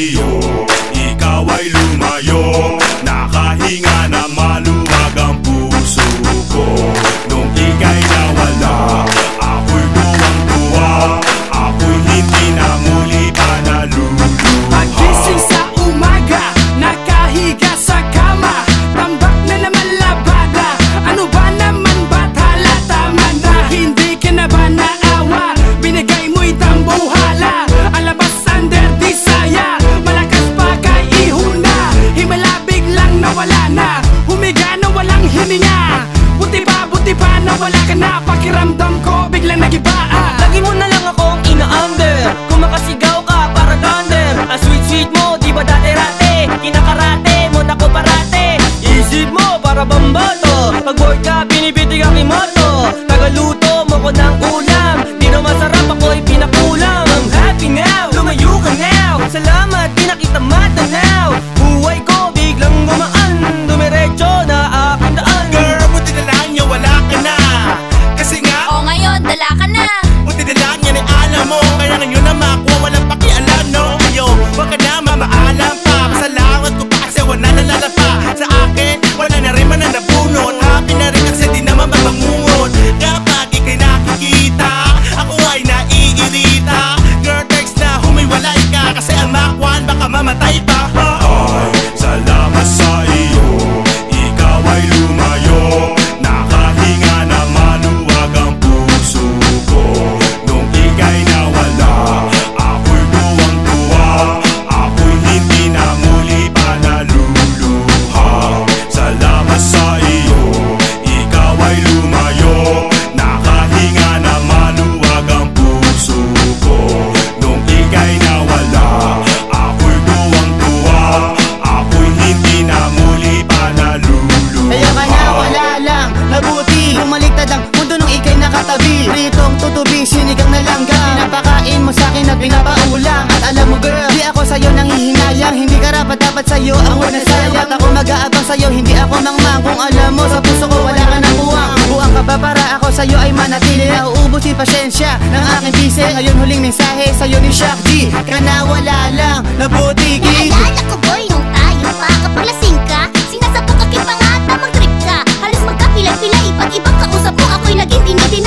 iyo, ikaw ay lumayo. Nakahinga na maluwag ang puso ko. Nung ika'y nawala, ako'y tuwang-tuwa. Ako'y hindi na muli pa naluluha. Pagising sa umaga, nakahiga sa kama, tambak na naman labada. Ano ba naman ba't halata man na hindi ka na ba naawa? Binigay mo'y tambuhala, alabas under disaya. Malakas pa kay ihuna, himala biglang nawala na. Humiga na walang hininga, buti pa nawala ka na. Pakiramdam ko biglang nagiba. Lagi mo na lang akong ina-under, kumakasigaw ka para thunder. Ang sweet mo, di ba dati-rate? Kinakarate mo na ko parate. Isip mo para bamboto, pag bored ka binibitig ang imoto. Tagaluto mo ko ng ulam, di na masarap ako'y pinakulam. I'm happy now, lumayo ka now. Salamat, di na kita matanaw. Buhay ko biglang gumaan, dumiretso na aking daan. Girl, buti na lang niya wala ka na. Kasi nga, O ngayon, dala ka na. buti na lang yan ay alam mo. Kaya ngayon na makuha, walang pakialam, no. Ayo, wag ka na mamaalam pa. Pasalamat ko pa kasi wala nalala pa. Sa akin, wala na rin man na nabunot. Happy na rin kasi di naman mabangungot. Kapag ika'y nakikita, ako ay naiirita. Girl, text na humiwalay ka. Kasi ang makwan baka mamatay pa. Ay, salamat sa iyo, ikaw ay lumayo. Nakahinga na maluwag ang puso ko. Nung ika'y nawala, ako'y tuwang-tuwa. Ako'y hindi na muli pa naluluha. Salamat sa iyo, ikaw ay lumayo. Nakahinga na maluwag ang puso ko. Nung ika'y nawala, ako'y tuwang-tuwa. Ako'y hindi na muli pa naluluha. Kaya ka na wala lang, nabuti bumaliktad ang mundo nung ika'y nakatabi. Pritong tutubi, sinigang na langgam, pinapakain mo sa'kin at pinapaulang. At alam mo girl, di ako sa'yo nanghihinayang. Hindi ka rapat dapat sa'yo ang word na sayang. At ako mag-aabang sa'yo, hindi ako mangmang. Kung alam mo sa puso ko wala ka nang buwang. Buwang ka ba para ako sa'yo ay manatili? Nauubos yung pasensya ng aking bise. Ngayon huling mensahe sa'yo ni Shock G. Ka na wala lang, nabuti kid. Naalala ko boy, nung tayo pa kapag lasing ka, sinasabok ka kay pangata, mag-trip ka. Halos magkapilay-pilay, pag ibang kausap mo ako'y naging dinidin.